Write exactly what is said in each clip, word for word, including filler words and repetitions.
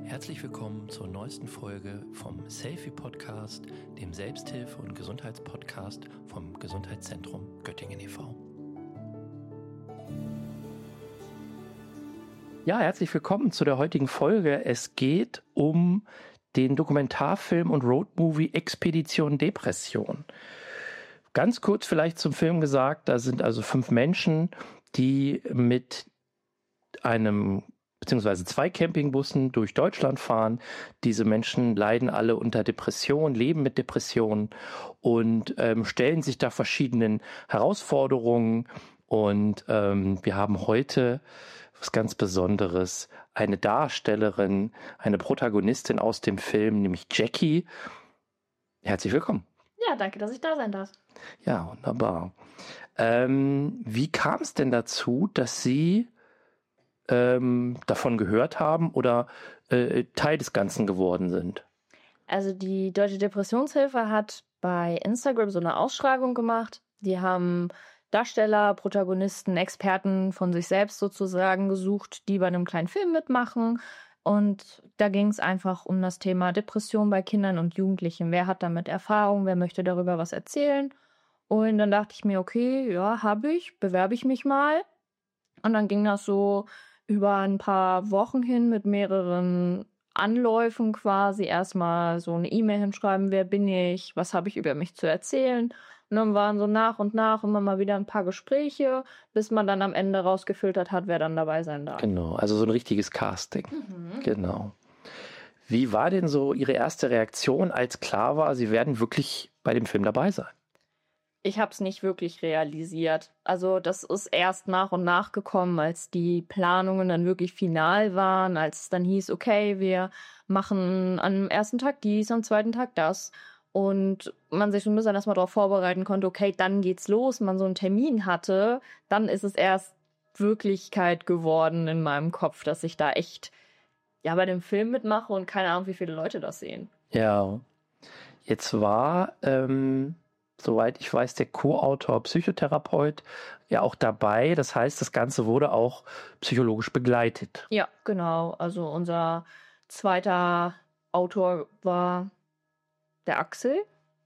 Herzlich willkommen zur neuesten Folge vom Selfie Podcast, dem Selbsthilfe- und Gesundheitspodcast vom Gesundheitszentrum Göttingen e V Ja, herzlich willkommen zu der heutigen Folge. Es geht um den Dokumentarfilm und Roadmovie Expedition Depression. Ganz kurz vielleicht zum Film gesagt, da sind also fünf Menschen, die mit einem beziehungsweise zwei Campingbussen durch Deutschland fahren. Diese Menschen leiden alle unter Depressionen, leben mit Depressionen und ähm, stellen sich da verschiedenen Herausforderungen. Und ähm, wir haben heute was ganz Besonderes, eine Darstellerin, eine Protagonistin aus dem Film, nämlich Jackie. Herzlich willkommen. Ja, danke, dass ich da sein darf. Ja, wunderbar. Ähm, wie kam es denn dazu, dass Sie ähm, davon gehört haben oder äh, Teil des Ganzen geworden sind? Also die Deutsche Depressionshilfe hat bei Instagram so eine Ausschreibung gemacht. Die haben Darsteller, Protagonisten, Experten von sich selbst sozusagen gesucht, die bei einem kleinen Film mitmachen. Und da ging es einfach um das Thema Depression bei Kindern und Jugendlichen. Wer hat damit Erfahrung? Wer möchte darüber was erzählen? Und dann dachte ich mir, okay, ja, habe ich, bewerbe ich mich mal. Und dann ging das so über ein paar Wochen hin mit mehreren Anläufen quasi. Erstmal so eine E-Mail hinschreiben, wer bin ich, was habe ich über mich zu erzählen. Und dann waren so nach und nach immer mal wieder ein paar Gespräche, bis man dann am Ende rausgefiltert hat, wer dann dabei sein darf. Genau, also so ein richtiges Casting. Mhm. Genau. Wie war denn so Ihre erste Reaktion, als klar war, Sie werden wirklich bei dem Film dabei sein? Ich habe es nicht wirklich realisiert. Also das ist erst nach und nach gekommen, als die Planungen dann wirklich final waren, als es dann hieß, okay, wir machen am ersten Tag dies, am zweiten Tag das. Und man sich so ein bisschen erstmal darauf vorbereiten konnte, okay, dann geht's los, man so einen Termin hatte, dann ist es erst Wirklichkeit geworden in meinem Kopf, dass ich da echt ja bei dem Film mitmache und keine Ahnung, wie viele Leute das sehen. Ja, jetzt war... Ähm soweit ich weiß, der Co-Autor Psychotherapeut ja auch dabei. Das heißt, das Ganze wurde auch psychologisch begleitet. Ja, genau. Also unser zweiter Autor war der Axel.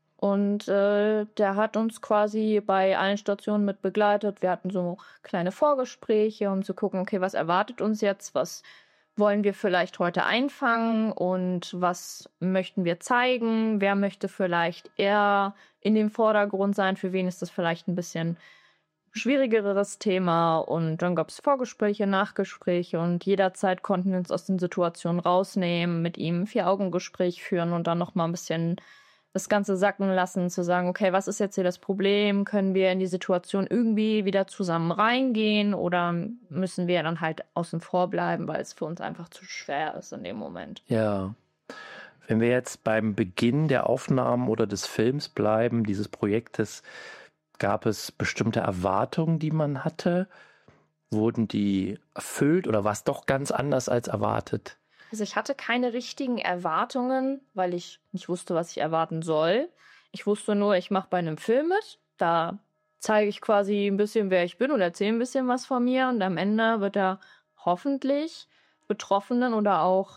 Und äh, der hat uns quasi bei allen Stationen mit begleitet. Wir hatten so kleine Vorgespräche, um zu gucken, okay, was erwartet uns jetzt? Was wollen wir vielleicht heute einfangen und was möchten wir zeigen? Wer möchte vielleicht eher in dem Vordergrund sein? Für wen ist das vielleicht ein bisschen schwierigeres Thema? Und dann gab es Vorgespräche, Nachgespräche und jederzeit konnten wir uns aus den Situationen rausnehmen, mit ihm ein Vier-Augen-Gespräch führen und dann nochmal ein bisschen das Ganze sacken lassen, zu sagen, okay, was ist jetzt hier das Problem? Können wir in die Situation irgendwie wieder zusammen reingehen oder müssen wir dann halt außen vor bleiben, weil es für uns einfach zu schwer ist in dem Moment? Ja. Wenn wir jetzt beim Beginn der Aufnahmen oder des Films bleiben, dieses Projektes, gab es bestimmte Erwartungen, die man hatte? Wurden die erfüllt oder war es doch ganz anders als erwartet? Also ich hatte keine richtigen Erwartungen, weil ich nicht wusste, was ich erwarten soll. Ich wusste nur, ich mache bei einem Film mit. Da zeige ich quasi ein bisschen, wer ich bin und erzähle ein bisschen was von mir. Und am Ende wird er hoffentlich Betroffenen oder auch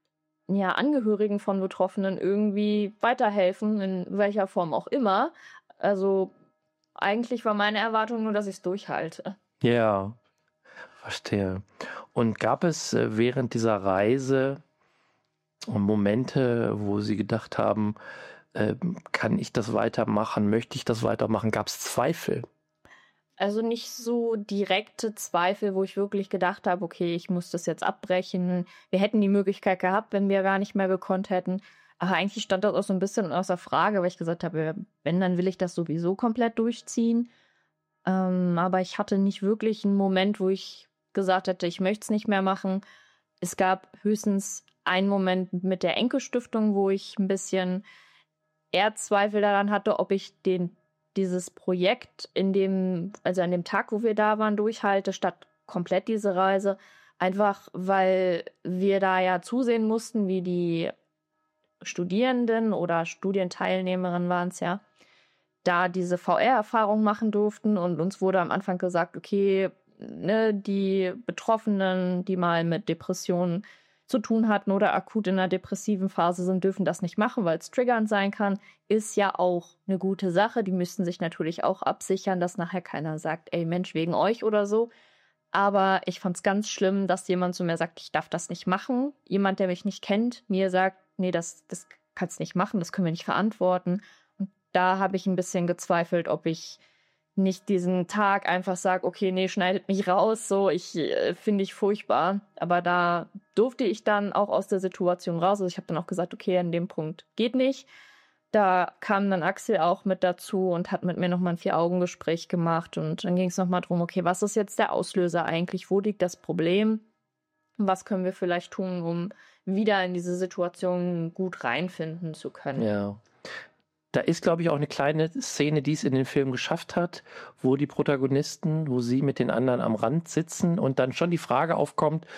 ja, Angehörigen von Betroffenen irgendwie weiterhelfen, in welcher Form auch immer. Also eigentlich war meine Erwartung nur, dass ich es durchhalte. Ja, verstehe. Und gab es während dieser Reise Momente, wo Sie gedacht haben, äh, kann ich das weitermachen, möchte ich das weitermachen? Gab es Zweifel? Also nicht so direkte Zweifel, wo ich wirklich gedacht habe, okay, ich muss das jetzt abbrechen. Wir hätten die Möglichkeit gehabt, wenn wir gar nicht mehr gekonnt hätten. Aber eigentlich stand das auch so ein bisschen außer Frage, weil ich gesagt habe, wenn, dann will ich das sowieso komplett durchziehen. Ähm, aber ich hatte nicht wirklich einen Moment, wo ich gesagt hätte, ich möchte es nicht mehr machen. Es gab höchstens einen Moment mit der Enkel-Stiftung, wo ich ein bisschen eher Zweifel daran hatte, ob ich den dieses Projekt in dem, also an dem Tag, wo wir da waren, durchhalte, statt komplett diese Reise. Einfach, weil wir da ja zusehen mussten, wie die Studierenden oder Studienteilnehmerinnen waren es ja, da diese V R-Erfahrung machen durften und uns wurde am Anfang gesagt, okay, ne, die Betroffenen, die mal mit Depressionen zu tun hatten oder akut in einer depressiven Phase sind, dürfen das nicht machen, weil es triggernd sein kann, ist ja auch eine gute Sache. Die müssten sich natürlich auch absichern, dass nachher keiner sagt, ey Mensch, wegen euch oder so. Aber ich fand es ganz schlimm, dass jemand zu mir sagt, ich darf das nicht machen. Jemand, der mich nicht kennt, mir sagt, nee, das, das kannst du nicht machen, das können wir nicht verantworten. Und da habe ich ein bisschen gezweifelt, ob ich nicht diesen Tag einfach sage, okay, nee, schneidet mich raus, so, ich äh, finde ich furchtbar. Aber da durfte ich dann auch aus der Situation raus. Also ich habe dann auch gesagt, okay, an dem Punkt geht nicht. Da kam dann Axel auch mit dazu und hat mit mir nochmal ein Vier-Augen-Gespräch gemacht. Und dann ging es nochmal darum, okay, was ist jetzt der Auslöser eigentlich? Wo liegt das Problem? Was können wir vielleicht tun, um wieder in diese Situation gut reinfinden zu können? Ja. Da ist, glaube ich, auch eine kleine Szene, die es in den Film geschafft hat, wo die Protagonisten, wo sie mit den anderen am Rand sitzen und dann schon die Frage aufkommt,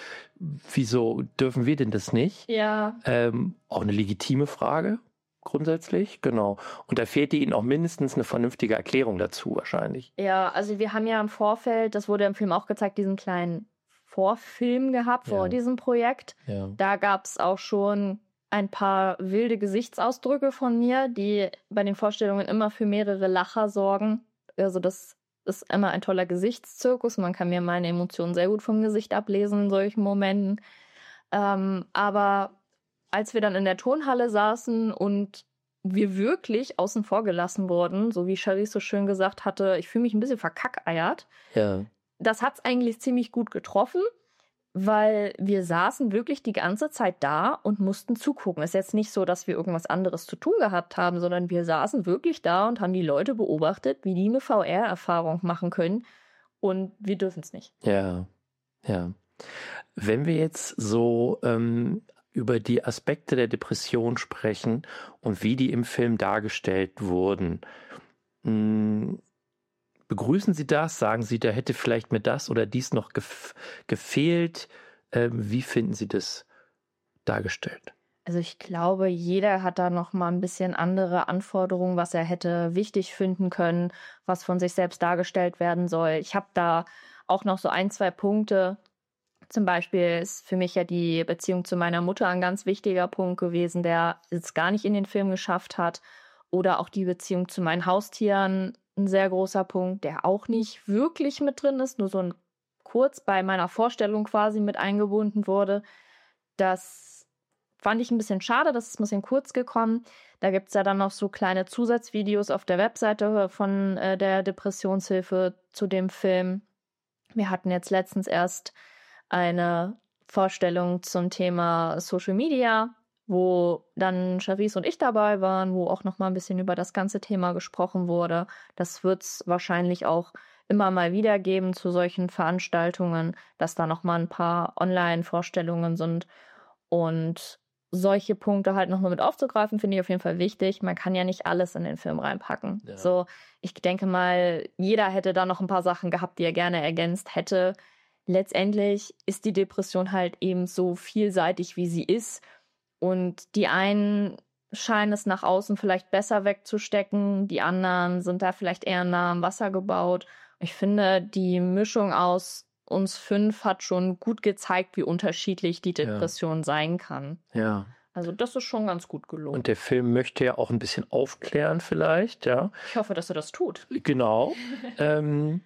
wieso dürfen wir denn das nicht? Ja. Ähm, auch eine legitime Frage, grundsätzlich, genau. Und da fehlte ihnen auch mindestens eine vernünftige Erklärung dazu, wahrscheinlich. Ja, also wir haben ja im Vorfeld, das wurde im Film auch gezeigt, diesen kleinen Vorfilm gehabt vor Ja. diesem Projekt. Ja. Da gab es auch schon ein paar wilde Gesichtsausdrücke von mir, die bei den Vorstellungen immer für mehrere Lacher sorgen. Also das ist immer ein toller Gesichtszirkus. Man kann mir meine Emotionen sehr gut vom Gesicht ablesen in solchen Momenten. Ähm, aber als wir dann in der Turnhalle saßen und wir wirklich außen vor gelassen wurden, so wie Charisse so schön gesagt hatte, ich fühle mich ein bisschen verkackeiert. Ja. Das hat es eigentlich ziemlich gut getroffen, weil wir saßen wirklich die ganze Zeit da und mussten zugucken. Es ist jetzt nicht so, dass wir irgendwas anderes zu tun gehabt haben, sondern wir saßen wirklich da und haben die Leute beobachtet, wie die eine V R-Erfahrung machen können. Und wir dürfen es nicht. Ja, ja. Wenn wir jetzt so ähm, über die Aspekte der Depression sprechen und wie die im Film dargestellt wurden, mh, begrüßen Sie das? Sagen Sie, da hätte vielleicht mir das oder dies noch gef- gefehlt? Ähm, wie finden Sie das dargestellt? Also ich glaube, jeder hat da noch mal ein bisschen andere Anforderungen, was er hätte wichtig finden können, was von sich selbst dargestellt werden soll. Ich habe da auch noch so ein, zwei Punkte. Zum Beispiel ist für mich ja die Beziehung zu meiner Mutter ein ganz wichtiger Punkt gewesen, der es gar nicht in den Film geschafft hat. Oder auch die Beziehung zu meinen Haustieren, ein sehr großer Punkt, der auch nicht wirklich mit drin ist, nur so ein kurz bei meiner Vorstellung quasi mit eingebunden wurde. Das fand ich ein bisschen schade, das ist ein bisschen kurz gekommen. Da gibt es ja dann noch so kleine Zusatzvideos auf der Webseite von äh, der Depressionshilfe zu dem Film. Wir hatten jetzt letztens erst eine Vorstellung zum Thema Social Media, wo dann Charisse und ich dabei waren, wo auch noch mal ein bisschen über das ganze Thema gesprochen wurde. Das wird es wahrscheinlich auch immer mal wieder geben zu solchen Veranstaltungen, dass da noch mal ein paar Online-Vorstellungen sind. Und solche Punkte halt noch mal mit aufzugreifen, finde ich auf jeden Fall wichtig. Man kann ja nicht alles in den Film reinpacken. Ja. So, ich denke mal, jeder hätte da noch ein paar Sachen gehabt, die er gerne ergänzt hätte. Letztendlich ist die Depression halt eben so vielseitig, wie sie ist. Und die einen scheinen es nach außen vielleicht besser wegzustecken, die anderen sind da vielleicht eher nah am Wasser gebaut. Ich finde, die Mischung aus uns fünf hat schon gut gezeigt, wie unterschiedlich die Depression ja. sein kann. Ja. Also das ist schon ganz gut gelungen. Und der Film möchte ja auch ein bisschen aufklären vielleicht, ja. Ich hoffe, dass er das tut. Genau. ähm,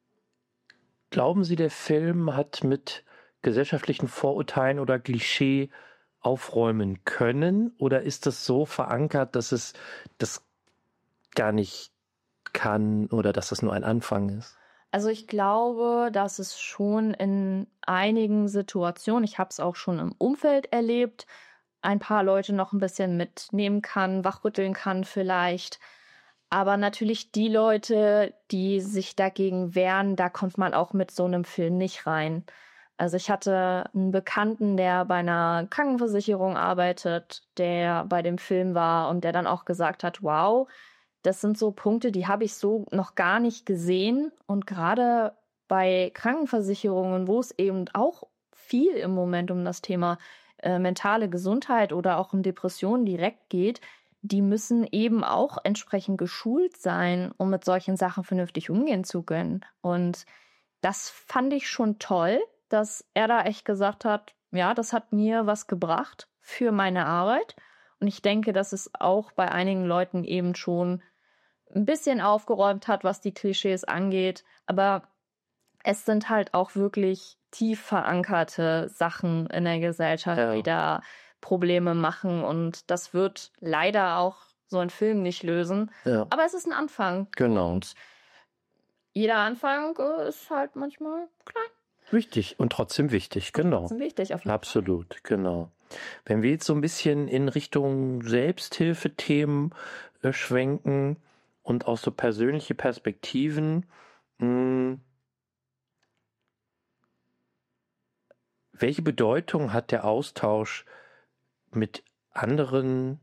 glauben Sie, der Film hat mit gesellschaftlichen Vorurteilen oder Klischee aufräumen können? Oder ist das so verankert, dass es das gar nicht kann oder dass das nur ein Anfang ist? Also ich glaube, dass es schon in einigen Situationen, ich habe es auch schon im Umfeld erlebt, ein paar Leute noch ein bisschen mitnehmen kann, wachrütteln kann vielleicht. Aber natürlich die Leute, die sich dagegen wehren, da kommt man auch mit so einem Film nicht rein. Also ich hatte einen Bekannten, der bei einer Krankenversicherung arbeitet, der bei dem Film war und der dann auch gesagt hat, wow, das sind so Punkte, die habe ich so noch gar nicht gesehen. Und gerade bei Krankenversicherungen, wo es eben auch viel im Moment um das Thema äh, mentale Gesundheit oder auch um Depressionen direkt geht, die müssen eben auch entsprechend geschult sein, um mit solchen Sachen vernünftig umgehen zu können. Und das fand ich schon toll, dass er da echt gesagt hat, ja, das hat mir was gebracht für meine Arbeit. Und ich denke, dass es auch bei einigen Leuten eben schon ein bisschen aufgeräumt hat, was die Klischees angeht. Aber es sind halt auch wirklich tief verankerte Sachen in der Gesellschaft, Ja. die da Probleme machen. Und das wird leider auch so ein Film nicht lösen. Ja. Aber es ist ein Anfang. Genau. Und jeder Anfang äh, ist halt manchmal klein. Wichtig und trotzdem wichtig, genau. Das ist wichtig auf jeden Absolut, genau. Wenn wir jetzt so ein bisschen in Richtung Selbsthilfethemen äh, schwenken und auch so persönliche Perspektiven, mh, welche Bedeutung hat der Austausch mit anderen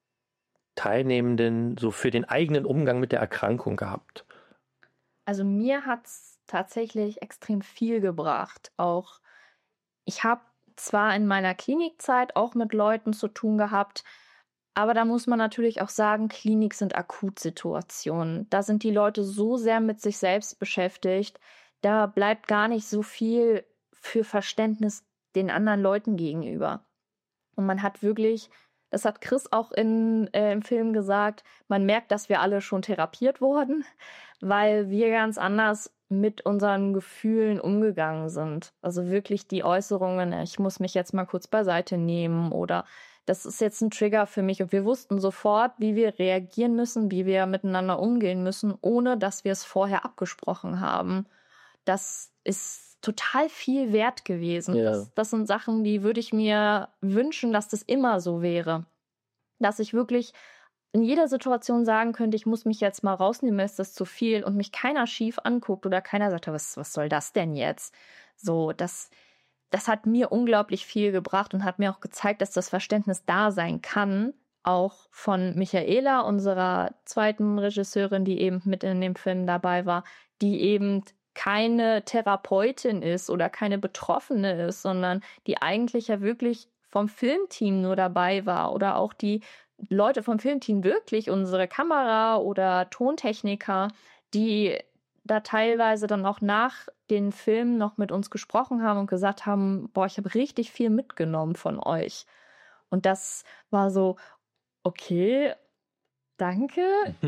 Teilnehmenden so für den eigenen Umgang mit der Erkrankung gehabt? Also mir hat es tatsächlich extrem viel gebracht. Auch ich habe zwar in meiner Klinikzeit auch mit Leuten zu tun gehabt, aber da muss man natürlich auch sagen, Klinik sind Akutsituationen. Da sind die Leute so sehr mit sich selbst beschäftigt, da bleibt gar nicht so viel für Verständnis den anderen Leuten gegenüber. Und man hat wirklich, das hat Chris auch in, äh, im Film gesagt, man merkt, dass wir alle schon therapiert wurden, weil wir ganz anders mit unseren Gefühlen umgegangen sind. Also wirklich die Äußerungen, ich muss mich jetzt mal kurz beiseite nehmen oder das ist jetzt ein Trigger für mich. Und wir wussten sofort, wie wir reagieren müssen, wie wir miteinander umgehen müssen, ohne dass wir es vorher abgesprochen haben. Das ist total viel wert gewesen. Ja. Das, das sind Sachen, die würde ich mir wünschen, dass das immer so wäre. Dass ich wirklich in jeder Situation sagen könnte, ich muss mich jetzt mal rausnehmen, ist das zu viel und mich keiner schief anguckt oder keiner sagt, was, was soll das denn jetzt? So, das, das hat mir unglaublich viel gebracht und hat mir auch gezeigt, dass das Verständnis da sein kann, auch von Michaela, unserer zweiten Regisseurin, die eben mit in dem Film dabei war, die eben keine Therapeutin ist oder keine Betroffene ist, sondern die eigentlich ja wirklich vom Filmteam nur dabei war oder auch die Leute vom Filmteam wirklich, unsere Kamera- oder Tontechniker, die da teilweise dann auch nach den Filmen noch mit uns gesprochen haben und gesagt haben, boah, ich habe richtig viel mitgenommen von euch. Und das war so, okay, danke,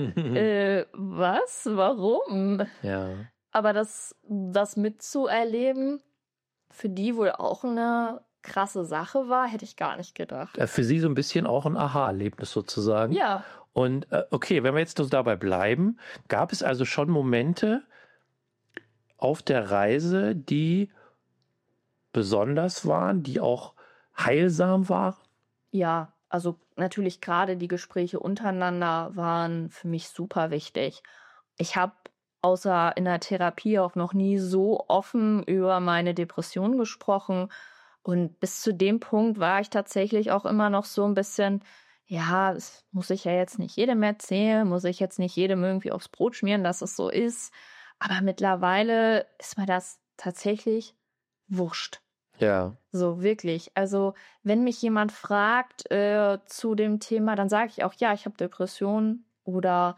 äh, was, warum? Ja. Aber das, das mitzuerleben, für die wohl auch eine krasse Sache war, hätte ich gar nicht gedacht. Für Sie so ein bisschen auch ein Aha-Erlebnis sozusagen. Ja. Und äh, okay, wenn wir jetzt nur dabei bleiben, gab es also schon Momente auf der Reise, die besonders waren, die auch heilsam waren? Ja, also natürlich gerade die Gespräche untereinander waren für mich super wichtig. Ich habe außer in der Therapie auch noch nie so offen über meine Depression gesprochen. Und bis zu dem Punkt war ich tatsächlich auch immer noch so ein bisschen, ja, das muss ich ja jetzt nicht jedem erzählen, muss ich jetzt nicht jedem irgendwie aufs Brot schmieren, dass es so ist. Aber mittlerweile ist mir das tatsächlich wurscht. Ja. So, wirklich. Also, wenn mich jemand fragt äh, zu dem Thema, dann sage ich auch, ja, ich habe Depressionen oder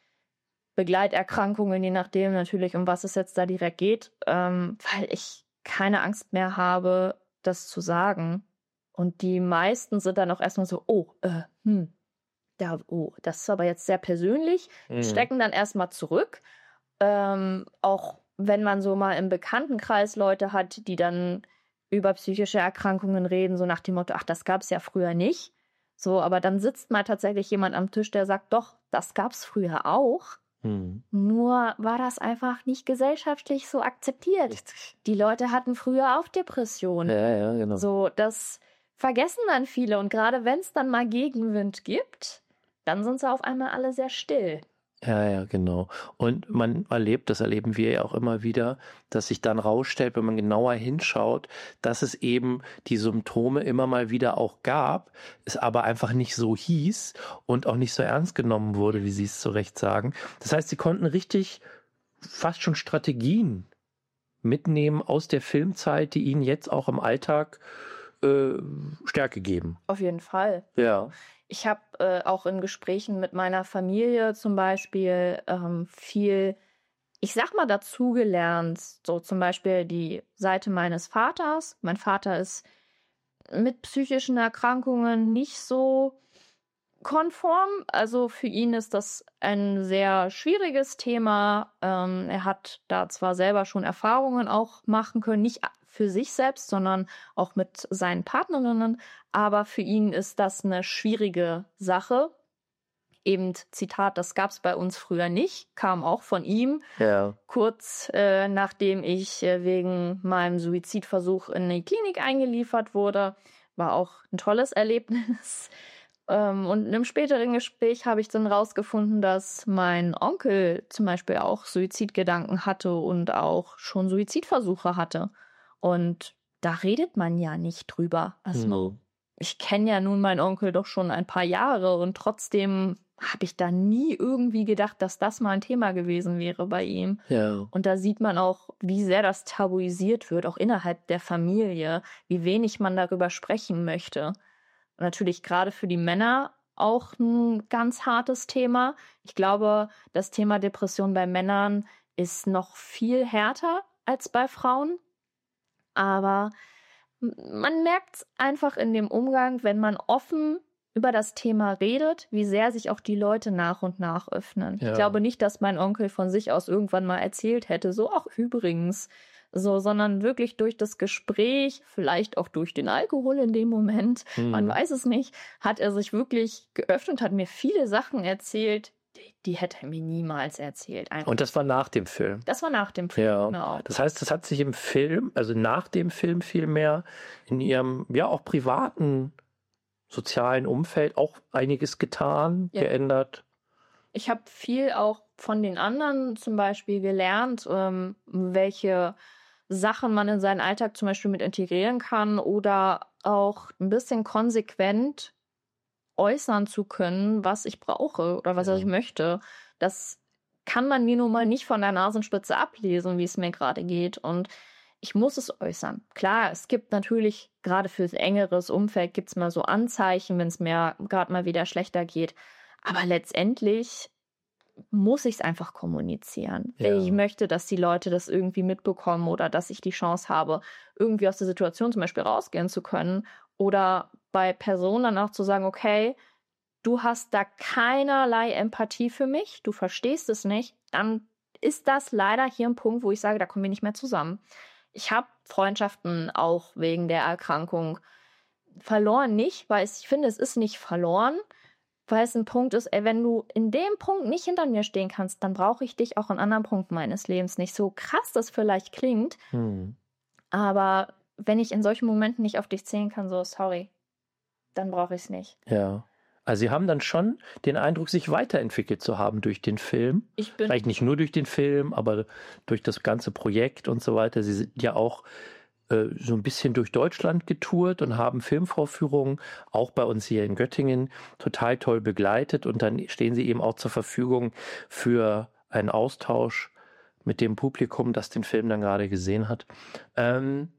Begleiterkrankungen, je nachdem natürlich, um was es jetzt da direkt geht, ähm, weil ich keine Angst mehr habe, das zu sagen. Und die meisten sind dann auch erstmal so, oh, äh, hm, da, oh, das ist aber jetzt sehr persönlich, Mhm. stecken dann erstmal zurück. Ähm, auch wenn man so mal im Bekanntenkreis Leute hat, die dann über psychische Erkrankungen reden, so nach dem Motto, ach, das gab es ja früher nicht. So, aber dann sitzt mal tatsächlich jemand am Tisch, der sagt, doch, das gab es früher auch. Mhm. Nur war das einfach nicht gesellschaftlich so akzeptiert. Richtig. Die Leute hatten früher auch Depressionen. Ja, ja, genau. So, das vergessen dann viele. Und gerade wenn es dann mal Gegenwind gibt, dann sind sie auf einmal alle sehr still. Ja, ja, genau. Und man erlebt, das erleben wir ja auch immer wieder, dass sich dann rausstellt, wenn man genauer hinschaut, dass es eben die Symptome immer mal wieder auch gab, es aber einfach nicht so hieß und auch nicht so ernst genommen wurde, wie Sie es zu Recht sagen. Das heißt, Sie konnten richtig fast schon Strategien mitnehmen aus der Filmzeit, die Ihnen jetzt auch im Alltag äh, Stärke geben. Auf jeden Fall. Ja. Ich habe äh, auch in Gesprächen mit meiner Familie zum Beispiel ähm, viel, ich sag mal, dazugelernt. So zum Beispiel die Seite meines Vaters. Mein Vater ist mit psychischen Erkrankungen nicht so konform. Also für ihn ist das ein sehr schwieriges Thema. Ähm, er hat da zwar selber schon Erfahrungen auch machen können, nicht für sich selbst, sondern auch mit seinen Partnerinnen. Aber für ihn ist das eine schwierige Sache. Eben, Zitat, das gab es bei uns früher nicht, kam auch von ihm. Ja. Kurz äh, nachdem ich äh, wegen meinem Suizidversuch in die Klinik eingeliefert wurde. War auch ein tolles Erlebnis. Ähm, und in einem späteren Gespräch habe ich dann rausgefunden, dass mein Onkel zum Beispiel auch Suizidgedanken hatte und auch schon Suizidversuche hatte. Und da redet man ja nicht drüber. Also No. ich kenne ja nun meinen Onkel doch schon ein paar Jahre und trotzdem habe ich da nie irgendwie gedacht, dass das mal ein Thema gewesen wäre bei ihm. Ja. Und da sieht man auch, wie sehr das tabuisiert wird, auch innerhalb der Familie, wie wenig man darüber sprechen möchte. Und natürlich gerade für die Männer auch ein ganz hartes Thema. Ich glaube, das Thema Depression bei Männern ist noch viel härter als bei Frauen. Aber man merkt es einfach in dem Umgang, wenn man offen über das Thema redet, wie sehr sich auch die Leute nach und nach öffnen. Ja. Ich glaube nicht, dass mein Onkel von sich aus irgendwann mal erzählt hätte, so auch übrigens, so, sondern wirklich durch das Gespräch, vielleicht auch durch den Alkohol in dem Moment, Mhm. man weiß es nicht, hat er sich wirklich geöffnet, hat mir viele Sachen erzählt, die, die hätte er mir niemals erzählt. Einfach. Und das war nach dem Film. Das war nach dem Film, Ja. genau. Das heißt, das hat sich im Film, also nach dem Film vielmehr, in ihrem, ja, auch privaten, sozialen Umfeld auch einiges getan, Ja. geändert. Ich habe viel auch von den anderen zum Beispiel gelernt, ähm, welche Sachen man in seinen Alltag zum Beispiel mit integrieren kann oder auch ein bisschen konsequent äußern zu können, was ich brauche oder was Ja. ich möchte. Das kann man mir nun mal nicht von der Nasenspitze ablesen, wie es mir gerade geht. Und ich muss es äußern. Klar, es gibt natürlich, gerade fürs engeres Umfeld, gibt es mal so Anzeichen, wenn es mir gerade mal wieder schlechter geht. Aber letztendlich muss ich es einfach kommunizieren. Ja. Ich möchte, dass die Leute das irgendwie mitbekommen oder dass ich die Chance habe, irgendwie aus der Situation zum Beispiel rausgehen zu können oder bei Personen dann auch zu sagen, okay, du hast da keinerlei Empathie für mich, du verstehst es nicht, dann ist das leider hier ein Punkt, wo ich sage, da kommen wir nicht mehr zusammen. Ich habe Freundschaften auch wegen der Erkrankung verloren, nicht, weil ich finde, es ist nicht verloren, weil es ein Punkt ist, ey, wenn du in dem Punkt nicht hinter mir stehen kannst, dann brauche ich dich auch in anderen Punkten meines Lebens nicht. So krass das vielleicht klingt, Hm. aber wenn ich in solchen Momenten nicht auf dich zählen kann, so sorry, dann brauche ich es nicht. Ja. Also Sie haben dann schon den Eindruck, sich weiterentwickelt zu haben durch den Film. Ich bin Vielleicht nicht nur durch den Film, aber durch das ganze Projekt und so weiter. Sie sind ja auch äh, so ein bisschen durch Deutschland getourt und haben Filmvorführungen, auch bei uns hier in Göttingen, total toll begleitet. Und dann stehen Sie eben auch zur Verfügung für einen Austausch mit dem Publikum, das den Film dann gerade gesehen hat. Ähm,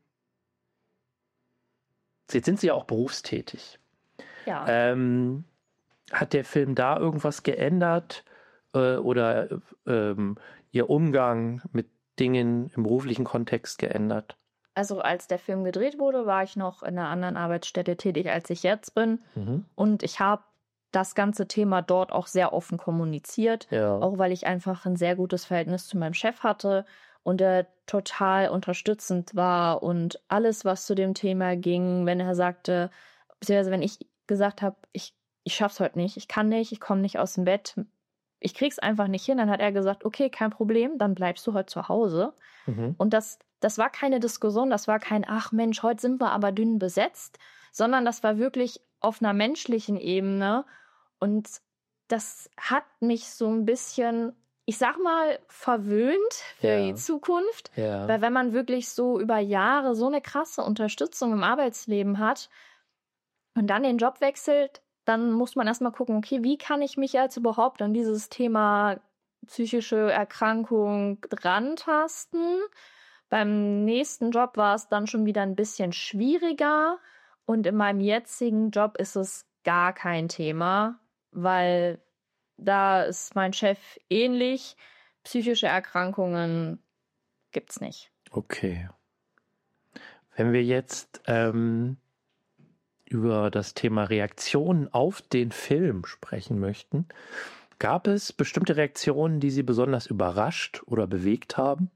jetzt sind Sie ja auch berufstätig. ja. Ähm, hat der Film da irgendwas geändert äh, oder ähm, Ihr Umgang mit Dingen im beruflichen Kontext geändert? Also als der Film gedreht wurde, war ich noch in einer anderen Arbeitsstätte tätig, als ich jetzt bin. Mhm. Und ich habe das ganze Thema dort auch sehr offen kommuniziert, Ja. auch weil ich einfach ein sehr gutes Verhältnis zu meinem Chef hatte und er total unterstützend war und alles, was zu dem Thema ging, wenn er sagte, beziehungsweise wenn ich gesagt habe, ich, ich schaff's heute nicht, ich kann nicht, ich komme nicht aus dem Bett, ich krieg's einfach nicht hin, dann hat er gesagt, okay, kein Problem, dann bleibst du heute zu Hause. Mhm. Und das, das war keine Diskussion, das war kein, ach Mensch, heute sind wir aber dünn besetzt, sondern das war wirklich auf einer menschlichen Ebene und das hat mich so ein bisschen, ich sag mal, verwöhnt für Ja. die Zukunft, Ja. weil wenn man wirklich so über Jahre so eine krasse Unterstützung im Arbeitsleben hat und dann den Job wechselt, dann muss man erstmal gucken, okay, wie kann ich mich jetzt überhaupt an dieses Thema psychische Erkrankung rantasten? Beim nächsten Job war es dann schon wieder ein bisschen schwieriger und in meinem jetzigen Job ist es gar kein Thema, weil da ist mein Chef ähnlich. Psychische Erkrankungen gibt's nicht. Okay. Wenn wir jetzt ähm, über das Thema Reaktionen auf den Film sprechen möchten. Gab es bestimmte Reaktionen, die Sie besonders überrascht oder bewegt haben?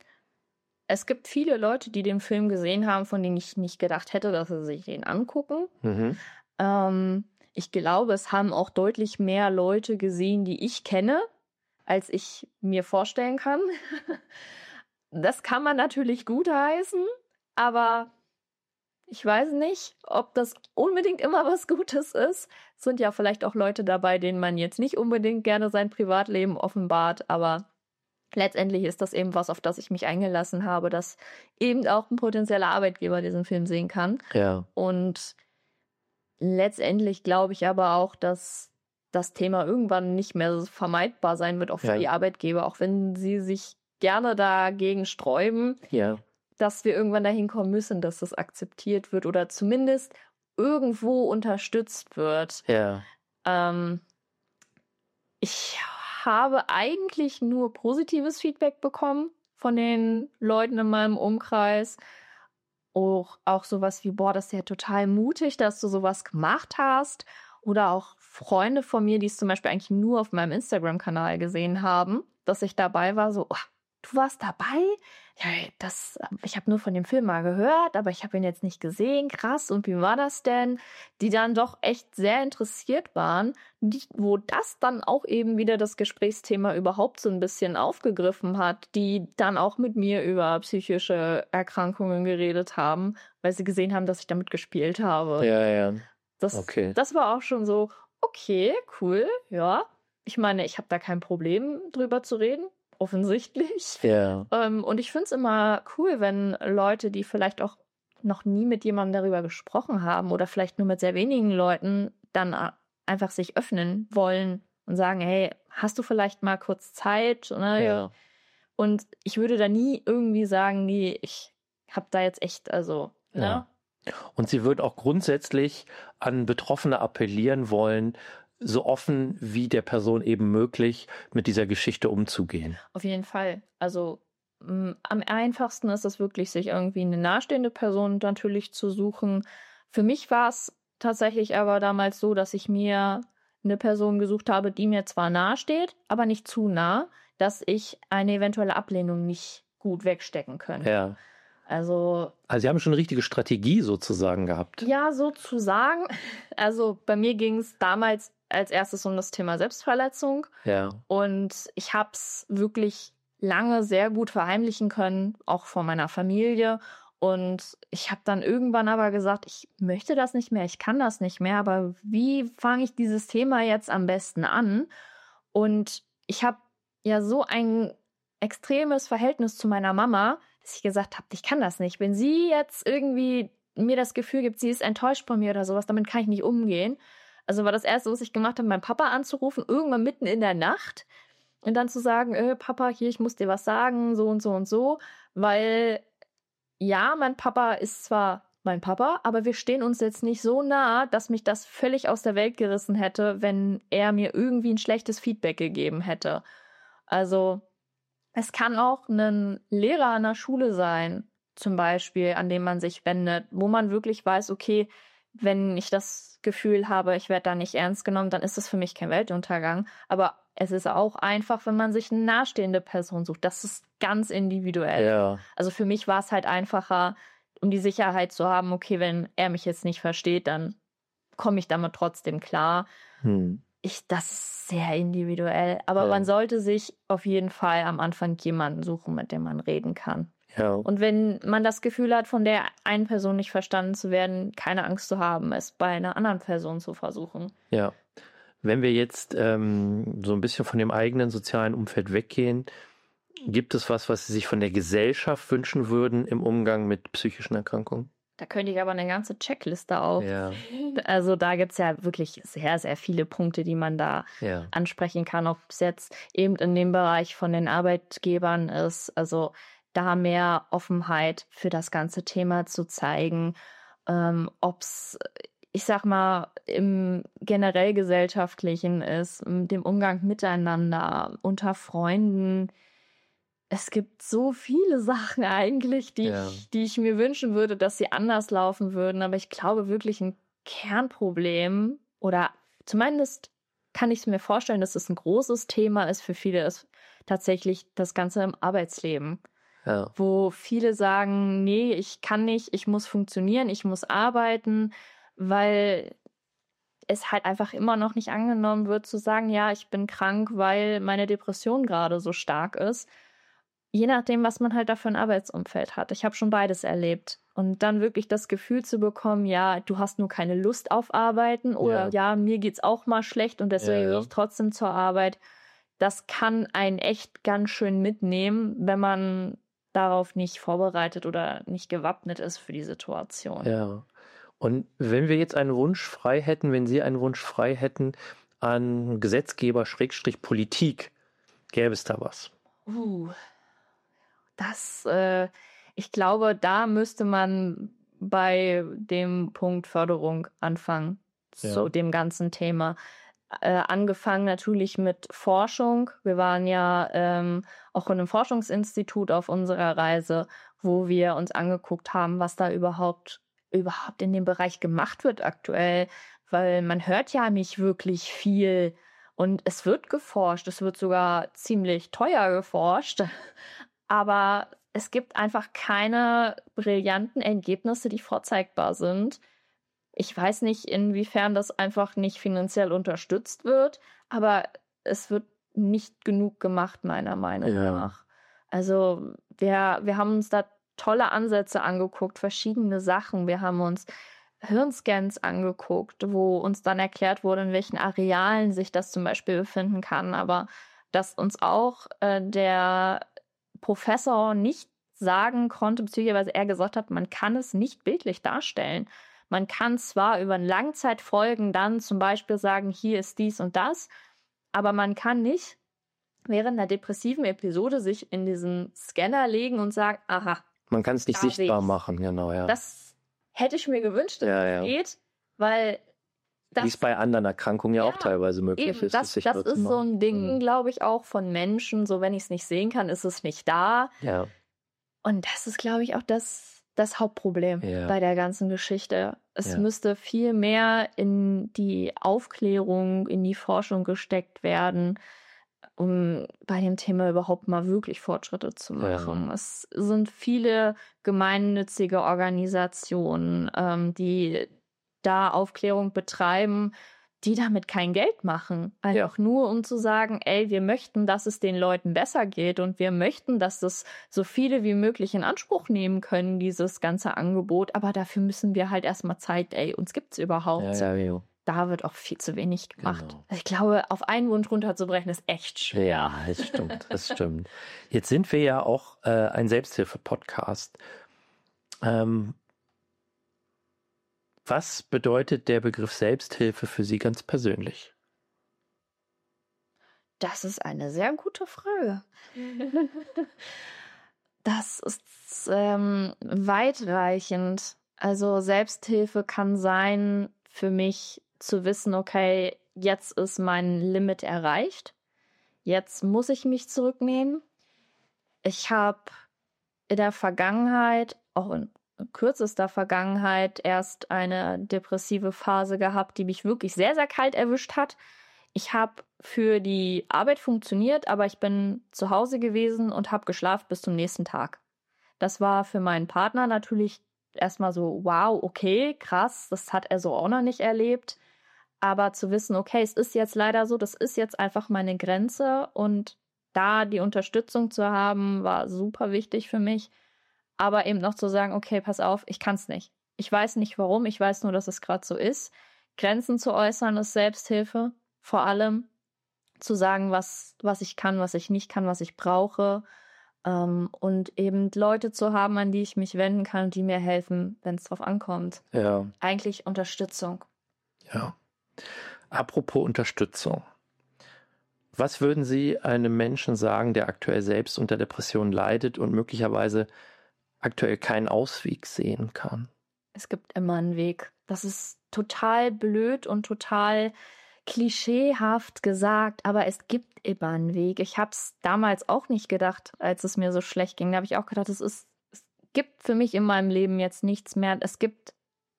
Es gibt viele Leute, die den Film gesehen haben, von denen ich nicht gedacht hätte, dass sie sich den angucken. Mhm. Ähm, ich glaube, es haben auch deutlich mehr Leute gesehen, die ich kenne, als ich mir vorstellen kann. Das kann man natürlich gutheißen, aber ich weiß nicht, ob das unbedingt immer was Gutes ist. Es sind ja vielleicht auch Leute dabei, denen man jetzt nicht unbedingt gerne sein Privatleben offenbart, aber letztendlich ist das eben was, auf das ich mich eingelassen habe, dass eben auch ein potenzieller Arbeitgeber diesen Film sehen kann. Ja. Und letztendlich glaube ich aber auch, dass das Thema irgendwann nicht mehr vermeidbar sein wird, auch für Ja. die Arbeitgeber, auch wenn sie sich gerne dagegen sträuben, Ja. dass wir irgendwann dahin kommen müssen, dass das akzeptiert wird oder zumindest irgendwo unterstützt wird. Ja. Ähm, ich habe eigentlich nur positives Feedback bekommen von den Leuten in meinem Umkreis. Auch, auch sowas wie, boah, das ist ja total mutig, dass du sowas gemacht hast. Oder auch Freunde von mir, die es zum Beispiel eigentlich nur auf meinem Instagram-Kanal gesehen haben, dass ich dabei war, so, oh, du warst dabei? Ja, das, ich habe nur von dem Film mal gehört, aber ich habe ihn jetzt nicht gesehen. Krass, und wie war das denn? Die dann doch echt sehr interessiert waren, die, wo das dann auch eben wieder das Gesprächsthema überhaupt so ein bisschen aufgegriffen hat, die dann auch mit mir über psychische Erkrankungen geredet haben, weil sie gesehen haben, dass ich damit gespielt habe. Ja, ja. Das, Okay. das war auch schon so, okay, cool, ja. Ich meine, ich habe da kein Problem drüber zu reden. Offensichtlich. Ja. Ähm, und ich finde es immer cool, wenn Leute, die vielleicht auch noch nie mit jemandem darüber gesprochen haben oder vielleicht nur mit sehr wenigen Leuten, dann a- einfach sich öffnen wollen und sagen, hey, hast du vielleicht mal kurz Zeit? Ne? Ja. Und ich würde da nie irgendwie sagen, nee, ich habe da jetzt echt, also, ne? Ja. Und sie wird auch grundsätzlich an Betroffene appellieren wollen, so offen wie der Person eben möglich mit dieser Geschichte umzugehen. Auf jeden Fall. Also m, am einfachsten ist es wirklich, sich irgendwie eine nahestehende Person natürlich zu suchen. Für mich war es tatsächlich aber damals so, dass ich mir eine Person gesucht habe, die mir zwar nahe steht, aber nicht zu nah, dass ich eine eventuelle Ablehnung nicht gut wegstecken könnte. Ja. Also Also sie haben schon eine richtige Strategie sozusagen gehabt. ja, sozusagen. Also bei mir ging es damals als erstes um das Thema Selbstverletzung. Ja. Und ich habe es wirklich lange sehr gut verheimlichen können, auch vor meiner Familie. Und ich habe dann irgendwann aber gesagt, ich möchte das nicht mehr, ich kann das nicht mehr, aber wie fange ich dieses Thema jetzt am besten an? Und ich habe ja so ein extremes Verhältnis zu meiner Mama, dass ich gesagt habe, ich kann das nicht. Wenn sie jetzt irgendwie mir das Gefühl gibt, sie ist enttäuscht von mir oder sowas, damit kann ich nicht umgehen. Also war das Erste, was ich gemacht habe, meinen Papa anzurufen, irgendwann mitten in der Nacht und dann zu sagen, äh, Papa, hier, ich muss dir was sagen, so und so und so, weil ja, mein Papa ist zwar mein Papa, aber wir stehen uns jetzt nicht so nah, dass mich das völlig aus der Welt gerissen hätte, wenn er mir irgendwie ein schlechtes Feedback gegeben hätte. Also es kann auch ein Lehrer an der Schule sein, zum Beispiel, an den man sich wendet, wo man wirklich weiß, okay, wenn ich das Gefühl habe, ich werde da nicht ernst genommen, dann ist das für mich kein Weltuntergang. Aber es ist auch einfach, wenn man sich eine nahestehende Person sucht. Das ist ganz individuell. Ja. Also für mich war es halt einfacher, um die Sicherheit zu haben, okay, wenn er mich jetzt nicht versteht, dann komme ich damit trotzdem klar. Hm. Ich, das ist sehr individuell. Aber Ja. man sollte sich auf jeden Fall am Anfang jemanden suchen, mit dem man reden kann. Ja. Und wenn man das Gefühl hat, von der einen Person nicht verstanden zu werden, keine Angst zu haben, es bei einer anderen Person zu versuchen. Ja. Wenn wir jetzt ähm, so ein bisschen von dem eigenen sozialen Umfeld weggehen, gibt es was, was Sie sich von der Gesellschaft wünschen würden im Umgang mit psychischen Erkrankungen? Da könnte ich aber eine ganze Checkliste auf. Ja. Also da gibt es ja wirklich sehr, sehr viele Punkte, die man da Ja. ansprechen kann, ob es jetzt eben in dem Bereich von den Arbeitgebern ist, also da mehr Offenheit für das ganze Thema zu zeigen, ähm, ob es, ich sag mal, im generell gesellschaftlichen ist, im dem Umgang miteinander, unter Freunden. Es gibt so viele Sachen eigentlich, die, Ja. ich, die ich mir wünschen würde, dass sie anders laufen würden. Aber ich glaube wirklich, ein Kernproblem oder zumindest kann ich es mir vorstellen, dass es ein großes Thema ist für viele, ist tatsächlich das Ganze im Arbeitsleben. Ja. Wo viele sagen, nee, ich kann nicht, ich muss funktionieren, ich muss arbeiten, weil es halt einfach immer noch nicht angenommen wird, zu sagen, ja, ich bin krank, weil meine Depression gerade so stark ist. Je nachdem, was man halt da für ein Arbeitsumfeld hat. Ich habe schon beides erlebt. Und dann wirklich das Gefühl zu bekommen, ja, du hast nur keine Lust auf Arbeiten oder ja, Ja. mir geht's auch mal schlecht und deswegen Ja, gehe ja. ich trotzdem zur Arbeit. Das kann einen echt ganz schön mitnehmen, wenn man darauf nicht vorbereitet oder nicht gewappnet ist für die Situation. Ja. Und wenn wir jetzt einen Wunsch frei hätten, wenn Sie einen Wunsch frei hätten an Gesetzgeber Schrägstrich Politik, gäbe es da was? Uh, das, äh, ich glaube, da müsste man bei dem Punkt Förderung anfangen, zu Ja. dem ganzen Thema. Äh, angefangen natürlich mit Forschung. Wir waren ja ähm, auch in einem Forschungsinstitut auf unserer Reise, wo wir uns angeguckt haben, was da überhaupt, überhaupt in dem Bereich gemacht wird aktuell, weil man hört ja nicht wirklich viel und es wird geforscht, es wird sogar ziemlich teuer geforscht, aber es gibt einfach keine brillanten Ergebnisse, die vorzeigbar sind. Ich weiß nicht, inwiefern das einfach nicht finanziell unterstützt wird, aber es wird nicht genug gemacht, meiner Meinung Ja. nach. Also wir, wir haben uns da tolle Ansätze angeguckt, verschiedene Sachen. Wir haben uns Hirnscans angeguckt, wo uns dann erklärt wurde, in welchen Arealen sich das zum Beispiel befinden kann, aber dass uns auch äh, der Professor nicht sagen konnte, beziehungsweise er gesagt hat, man kann es nicht bildlich darstellen. Man kann zwar über Langzeitfolgen dann zum Beispiel sagen, hier ist dies und das, aber man kann nicht während einer depressiven Episode sich in diesen Scanner legen und sagen, aha, Man kann es nicht da sichtbar seht's. machen, genau, ja. Das hätte ich mir gewünscht, dass Ja, das ja. geht, weil Wie das es bei anderen Erkrankungen ja, auch Ja, teilweise möglich eben, ist, das, sichtbar das zu ist so machen. ein Ding, Mhm. glaube ich, auch von Menschen, so wenn ich es nicht sehen kann, ist es nicht da. Ja. Und das ist, glaube ich, auch das, das Hauptproblem Ja. bei der ganzen Geschichte. Es Ja. müsste viel mehr in die Aufklärung, in die Forschung gesteckt werden, um bei dem Thema überhaupt mal wirklich Fortschritte zu machen. Ja. Es sind viele gemeinnützige Organisationen, ähm, die da Aufklärung betreiben, die damit kein Geld machen. Einfach nur, um zu sagen, ey, wir möchten, dass es den Leuten besser geht und wir möchten, dass das so viele wie möglich in Anspruch nehmen können, dieses ganze Angebot. Aber dafür müssen wir halt erstmal Zeit, ey, uns gibt's überhaupt. Ja, ja, ja. Da wird auch viel zu wenig gemacht. Genau. Also ich glaube, auf einen Wunsch runterzubrechen, ist echt schwer. Ja, das stimmt, das stimmt. Jetzt sind wir ja auch äh, ein Selbsthilfe-Podcast. Ähm, was bedeutet der Begriff Selbsthilfe für Sie ganz persönlich? Das ist eine sehr gute Frage. Das ist ähm, weitreichend. Also Selbsthilfe kann sein, für mich zu wissen, okay, jetzt ist mein Limit erreicht. Jetzt muss ich mich zurücknehmen. Ich habe in der Vergangenheit, auch in kürzester Vergangenheit, erst eine depressive Phase gehabt, die mich wirklich sehr, sehr kalt erwischt hat. Ich habe für die Arbeit funktioniert, aber ich bin zu Hause gewesen und habe geschlafen bis zum nächsten Tag. Das war für meinen Partner natürlich erstmal so, wow, okay, krass, das hat er so auch noch nicht erlebt. Aber zu wissen, okay, es ist jetzt leider so, das ist jetzt einfach meine Grenze und da die Unterstützung zu haben, war super wichtig für mich. Aber eben noch zu sagen, okay, pass auf, ich kann es nicht. Ich weiß nicht warum, ich weiß nur, dass es gerade so ist. Grenzen zu äußern ist Selbsthilfe. Vor allem zu sagen, was, was ich kann, was ich nicht kann, was ich brauche. Ähm, und eben Leute zu haben, an die ich mich wenden kann, die mir helfen, wenn es drauf ankommt. Ja. Eigentlich Unterstützung. Ja. Apropos Unterstützung. Was würden Sie einem Menschen sagen, der aktuell selbst unter Depressionen leidet und möglicherweise aktuell keinen Ausweg sehen kann? Es gibt immer einen Weg. Das ist total blöd und total klischeehaft gesagt, aber es gibt immer einen Weg. Ich habe es damals auch nicht gedacht, als es mir so schlecht ging. Da habe ich auch gedacht, es ist, es gibt für mich in meinem Leben jetzt nichts mehr. Es gibt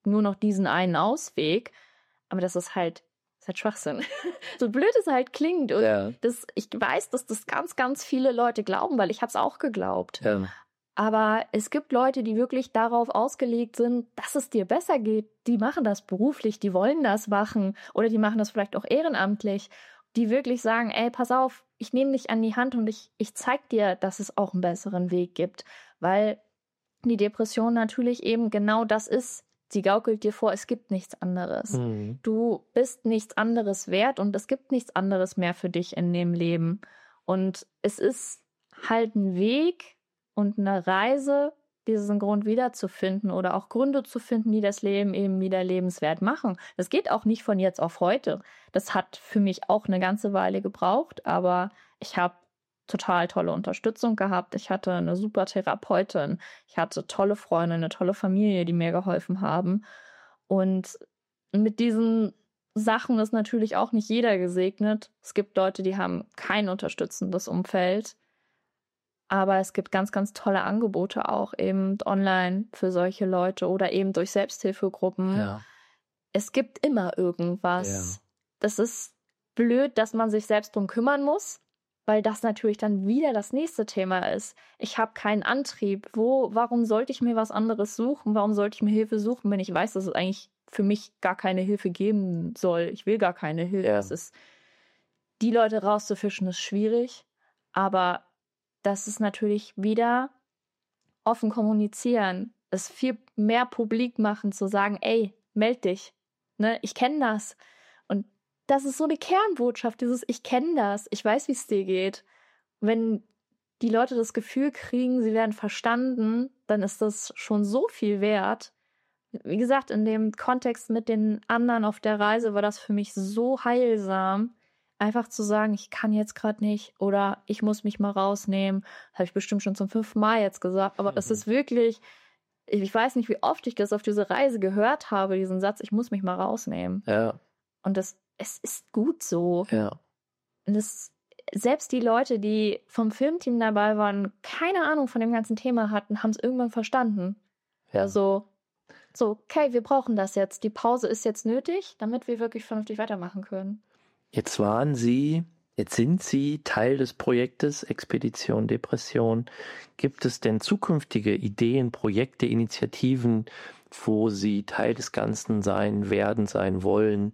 nur noch diesen einen Ausweg. Aber das ist halt, das ist halt Schwachsinn. So blöd es halt klingt. Und Ja. das, ich weiß, dass das ganz, ganz viele Leute glauben, weil ich habe es auch geglaubt. Ja. Aber es gibt Leute, die wirklich darauf ausgelegt sind, dass es dir besser geht. Die machen das beruflich, die wollen das machen oder die machen das vielleicht auch ehrenamtlich. Die wirklich sagen, ey, pass auf, ich nehme dich an die Hand und ich, ich zeig dir, dass es auch einen besseren Weg gibt. Weil die Depression natürlich eben genau das ist. Sie gaukelt dir vor, es gibt nichts anderes. Mhm. Du bist nichts anderes wert und es gibt nichts anderes mehr für dich in dem Leben. Und es ist halt ein Weg und eine Reise, diesen Grund wiederzufinden oder auch Gründe zu finden, die das Leben eben wieder lebenswert machen. Das geht auch nicht von jetzt auf heute. Das hat für mich auch eine ganze Weile gebraucht, aber ich habe total tolle Unterstützung gehabt. Ich hatte eine super Therapeutin. Ich hatte tolle Freunde, eine tolle Familie, die mir geholfen haben. Und mit diesen Sachen ist natürlich auch nicht jeder gesegnet. Es gibt Leute, die haben kein unterstützendes Umfeld. Aber es gibt ganz, ganz tolle Angebote auch eben online für solche Leute oder eben durch Selbsthilfegruppen. Ja. Es gibt immer irgendwas. Ja. Das ist blöd, dass man sich selbst drum kümmern muss, weil das natürlich dann wieder das nächste Thema ist. Ich habe keinen Antrieb. Wo, warum sollte ich mir was anderes suchen? Warum sollte ich mir Hilfe suchen, wenn ich weiß, dass es eigentlich für mich gar keine Hilfe geben soll? Ich will gar keine Hilfe. Ja. Es ist, die Leute rauszufischen, ist schwierig, aber das ist natürlich wieder offen kommunizieren, es viel mehr publik machen, zu sagen, ey, meld dich, ne, ich kenne das. Und das ist so eine Kernbotschaft, dieses ich kenne das, ich weiß, wie es dir geht. Wenn die Leute das Gefühl kriegen, sie werden verstanden, dann ist das schon so viel wert. Wie gesagt, in dem Kontext mit den anderen auf der Reise war das für mich so heilsam, einfach zu sagen, ich kann jetzt gerade nicht oder ich muss mich mal rausnehmen. Das habe ich bestimmt schon zum fünften Mal jetzt gesagt, aber das Mhm. ist wirklich, ich weiß nicht, wie oft ich das auf diese Reise gehört habe, diesen Satz, ich muss mich mal rausnehmen. Ja. Und das, es ist gut so. Ja. Und das, selbst die Leute, die vom Filmteam dabei waren, keine Ahnung von dem ganzen Thema hatten, haben es irgendwann verstanden. Ja. Also, so, okay, wir brauchen das jetzt. Die Pause ist jetzt nötig, damit wir wirklich vernünftig weitermachen können. Jetzt waren Sie, jetzt sind Sie Teil des Projektes Expedition Depression. Gibt es denn zukünftige Ideen, Projekte, Initiativen, wo Sie Teil des Ganzen sein werden, sein wollen?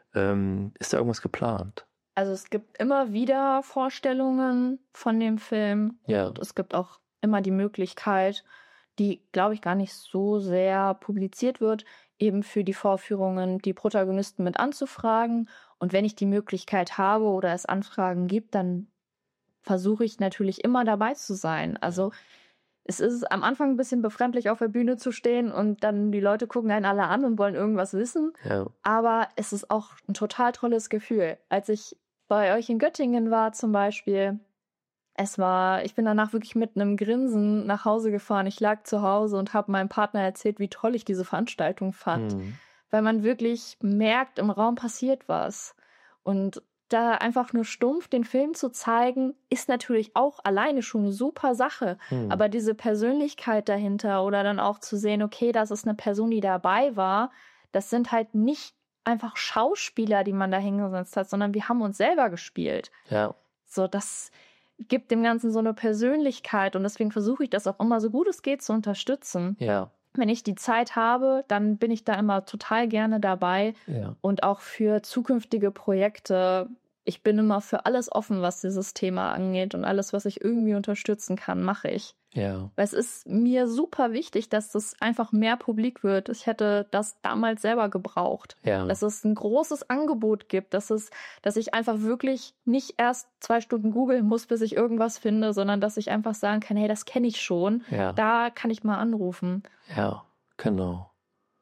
Ähm, ist da irgendwas geplant? Also es gibt immer wieder Vorstellungen von dem Film. Ja. Und es gibt auch immer die Möglichkeit, die, glaube ich, gar nicht so sehr publiziert wird, eben für die Vorführungen die Protagonisten mit anzufragen. Und wenn ich die Möglichkeit habe oder es Anfragen gibt, dann versuche ich natürlich immer dabei zu sein. Also es ist am Anfang ein bisschen befremdlich, auf der Bühne zu stehen und dann die Leute gucken einen alle an und wollen irgendwas wissen. Ja. Aber es ist auch ein total tolles Gefühl. Als ich bei euch in Göttingen war zum Beispiel, es war, ich bin danach wirklich mit einem Grinsen nach Hause gefahren. Ich lag zu Hause und habe meinem Partner erzählt, wie toll ich diese Veranstaltung fand. Hm. Weil man wirklich merkt, im Raum passiert was. Und da einfach nur stumpf den Film zu zeigen, ist natürlich auch alleine schon eine super Sache. Hm. Aber diese Persönlichkeit dahinter oder dann auch zu sehen, okay, das ist eine Person, die dabei war, das sind halt nicht einfach Schauspieler, die man da hingesetzt hat, sondern wir haben uns selber gespielt. Ja. So, das gibt dem Ganzen so eine Persönlichkeit und deswegen versuche ich das auch immer so gut es geht zu unterstützen. Ja. Wenn ich die Zeit habe, dann bin ich da immer total gerne dabei Ja. und auch für zukünftige Projekte. Ich bin immer für alles offen, was dieses Thema angeht und alles, was ich irgendwie unterstützen kann, mache ich. Ja. Weil es ist mir super wichtig, dass das einfach mehr publik wird. Ich hätte das damals selber gebraucht. Ja. Dass es ein großes Angebot gibt, dass es, dass ich einfach wirklich nicht erst zwei Stunden googeln muss, bis ich irgendwas finde, sondern dass ich einfach sagen kann, hey, das kenne ich schon. Ja. Da kann ich mal anrufen. Ja, genau.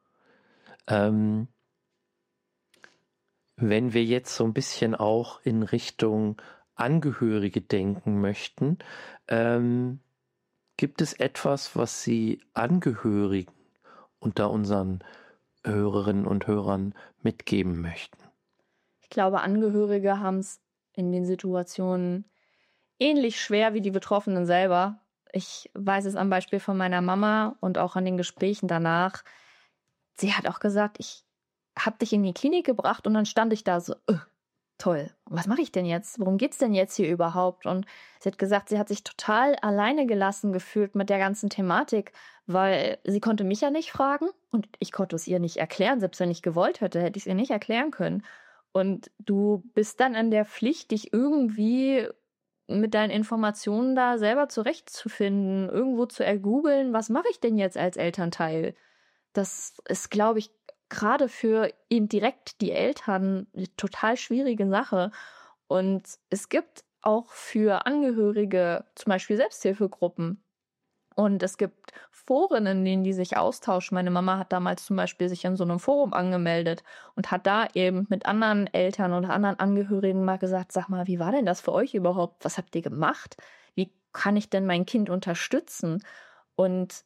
Ähm, wenn wir jetzt so ein bisschen auch in Richtung Angehörige denken möchten, ähm, gibt es etwas, was Sie Angehörigen unter unseren Hörerinnen und Hörern mitgeben möchten? Ich glaube, Angehörige haben es in den Situationen ähnlich schwer wie die Betroffenen selber. Ich weiß es am Beispiel von meiner Mama und auch an den Gesprächen danach. sie hat auch gesagt, ich habe dich in die Klinik gebracht und dann stand ich da so, äh, toll, was mache ich denn jetzt? Worum geht's denn jetzt hier überhaupt? Und sie hat gesagt, sie hat sich total alleine gelassen gefühlt mit der ganzen Thematik, weil sie konnte mich ja nicht fragen und ich konnte es ihr nicht erklären. Selbst wenn ich gewollt hätte, hätte ich es ihr nicht erklären können. Und du bist dann in der Pflicht, dich irgendwie mit deinen Informationen da selber zurechtzufinden, irgendwo zu ergoogeln, was mache ich denn jetzt als Elternteil? Das ist, glaube ich, gerade für eben direkt die Eltern eine total schwierige Sache. Und es gibt auch für Angehörige zum Beispiel Selbsthilfegruppen. Und es gibt Foren, in denen die sich austauschen. Meine Mama hat damals zum Beispiel sich in so einem Forum angemeldet und hat da eben mit anderen Eltern oder anderen Angehörigen mal gesagt, sag mal, wie war denn das für euch überhaupt? Was habt ihr gemacht? Wie kann ich denn mein Kind unterstützen? Und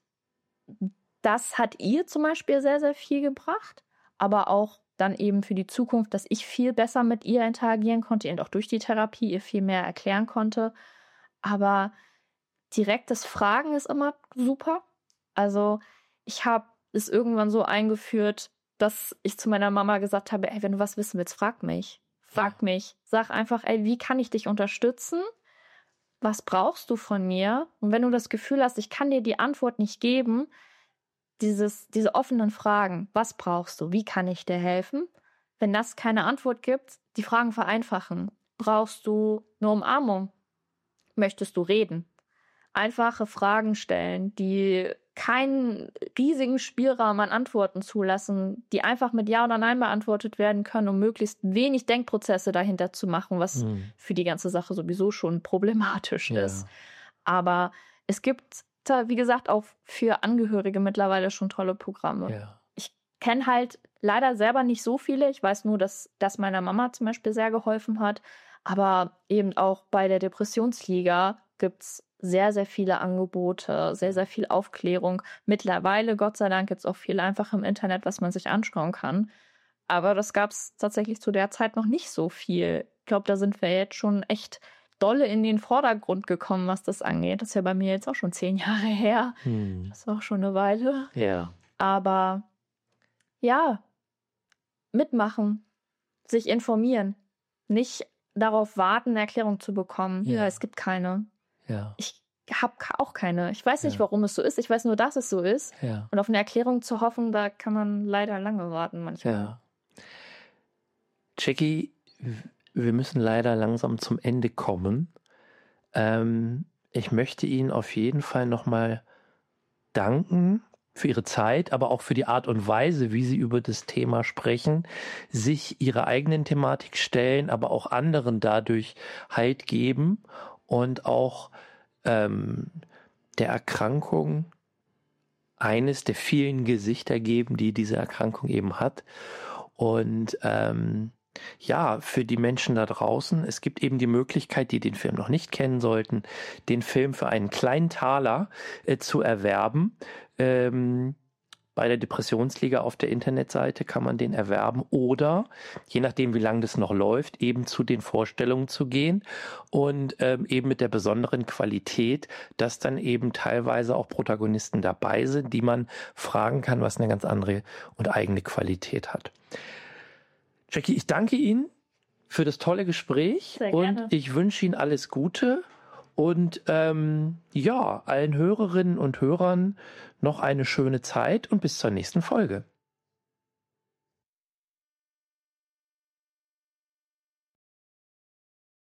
das hat ihr zum Beispiel sehr, sehr viel gebracht, aber auch dann eben für die Zukunft, dass ich viel besser mit ihr interagieren konnte, eben auch durch die Therapie ihr viel mehr erklären konnte. Aber direktes Fragen ist immer super. Also ich habe es irgendwann so eingeführt, dass ich zu meiner Mama gesagt habe, ey, wenn du was wissen willst, frag mich. Frag mich. Sag einfach, ey, wie kann ich dich unterstützen? Was brauchst du von mir? Und wenn du das Gefühl hast, ich kann dir die Antwort nicht geben, dieses, diese offenen Fragen, was brauchst du? Wie kann ich dir helfen? Wenn das keine Antwort gibt, die Fragen vereinfachen. Brauchst du eine Umarmung? Möchtest du reden? Einfache Fragen stellen, die keinen riesigen Spielraum an Antworten zulassen, die einfach mit Ja oder Nein beantwortet werden können, um möglichst wenig Denkprozesse dahinter zu machen, was hm. für die ganze Sache sowieso schon problematisch ja. ist. Aber es gibt, wie gesagt, auch für Angehörige mittlerweile schon tolle Programme. Ja. Ich kenne halt leider selber nicht so viele. Ich weiß nur, dass das meiner Mama zum Beispiel sehr geholfen hat. Aber eben auch bei der Depressionsliga gibt es sehr, sehr viele Angebote, sehr, sehr viel Aufklärung. Mittlerweile, Gott sei Dank, gibt es auch viel einfach im Internet, was man sich anschauen kann. Aber das gab es tatsächlich zu der Zeit noch nicht so viel. Ich glaube, da sind wir jetzt schon echt dolle in den Vordergrund gekommen, was das angeht. Das ist ja bei mir jetzt auch schon zehn Jahre her. Hm. Das ist auch schon eine Weile. Ja. Aber ja, mitmachen, sich informieren, nicht darauf warten, eine Erklärung zu bekommen. Ja, ja es gibt keine. Ja. Ich habe auch keine. Ich weiß nicht, ja. warum es so ist. Ich weiß nur, dass es so ist. Ja. Und auf eine Erklärung zu hoffen, da kann man leider lange warten manchmal. Ja. Jackie, wir müssen leider langsam zum Ende kommen. Ähm, ich möchte Ihnen auf jeden Fall nochmal danken für Ihre Zeit, aber auch für die Art und Weise, wie Sie über das Thema sprechen, sich Ihrer eigenen Thematik stellen, aber auch anderen dadurch Halt geben und auch ähm, der Erkrankung eines der vielen Gesichter geben, die diese Erkrankung eben hat. Und ähm, ja, für die Menschen da draußen, es gibt eben die Möglichkeit, die den Film noch nicht kennen sollten, den Film für einen kleinen Taler äh, zu erwerben. Ähm, bei der Depressionsliga auf der Internetseite kann man den erwerben oder, je nachdem wie lange das noch läuft, eben zu den Vorstellungen zu gehen und ähm, eben mit der besonderen Qualität, dass dann eben teilweise auch Protagonisten dabei sind, die man fragen kann, was eine ganz andere und eigene Qualität hat. Jackie, ich danke Ihnen für das tolle Gespräch Sehr und gerne. Ich wünsche Ihnen alles Gute und ähm, ja, allen Hörerinnen und Hörern noch eine schöne Zeit und bis zur nächsten Folge.